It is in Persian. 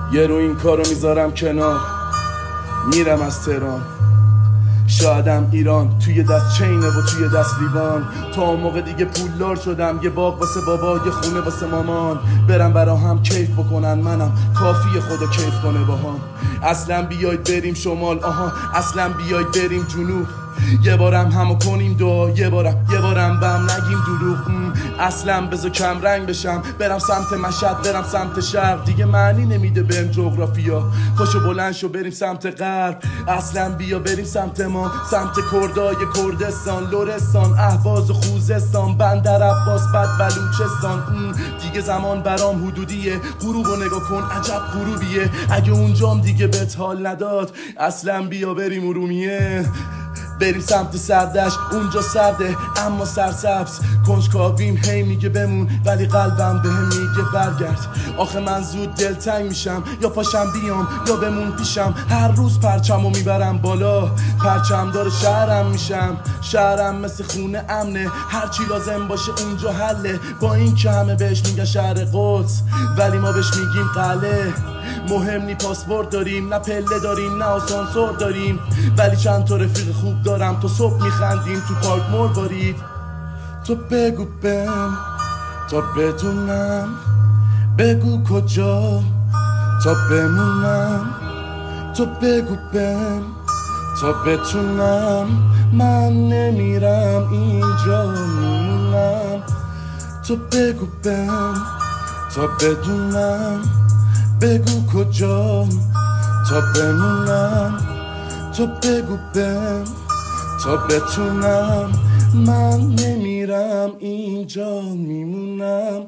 یه رو این کارو میذارم کنار، میرم از تهران. شایدم ایران توی دست چینه و توی دست لیوان. تا موقع دیگه پولدار شدم، یه باغ واسه بابا، یه خونه واسه مامان. برم برا هم کیف بکنن، منم کافی خدا کیف کنه باهام. اصلا بیاید بریم شمال، آها اصلا بیاید بریم جنوب. یه بارم همو کنیم دو، یه بارم بهم نگیم دروغ. اصلا بذار کم رنگ بشم، برم سمت مشهد، برم سمت شرق. دیگه معنی نمیده بریم جغرافیا، پاشو بلند شو بریم سمت غرب. اصلا بیا بریم سمت ما، سمت کردای کردستان، لرستان، اهواز و خوزستان، بندر عباس، بعد بلوچستان. دیگه زمان برام حدودیه، غروبو نگاه کن عجب غروبیه. اگه اونجام دیگه بهت حال نداد، اصلا بیا بریم ارومیه. بریم سمت سردش، اونجا سرده اما سرسبز. کنجکاویم هی میگه بمون، ولی قلبم بهم میگه برگرد. آخه من زود دلتنگ میشم، یا پاشم بیام یا بمون پیشم. هر روز پرچمو میبرم بالا، پرچم داره شهرم میشم. شهرم مثل خونه امنه، هرچی لازم باشه اونجا حله. با این که همه بهش میگن شهر قدس، ولی ما بهش میگیم قلعه. مهم نی پاسپورت داریم، نه پله داریم، نه آسانسور داریم، ولی چند تا رفیق خوب دارم. تا صبح میخندیم تو پارک مروارید. تو بگو بهم تا بدونم، بگو کجا تا بمونم. تو بگو بهم تا بتونم، من نمیرم اینجا میمونم. تو بگو بهم تا بدونم، بگو کجا تا بمونم. تو بگو بهم تا بتونم، من نمیرم اینجا میمونم.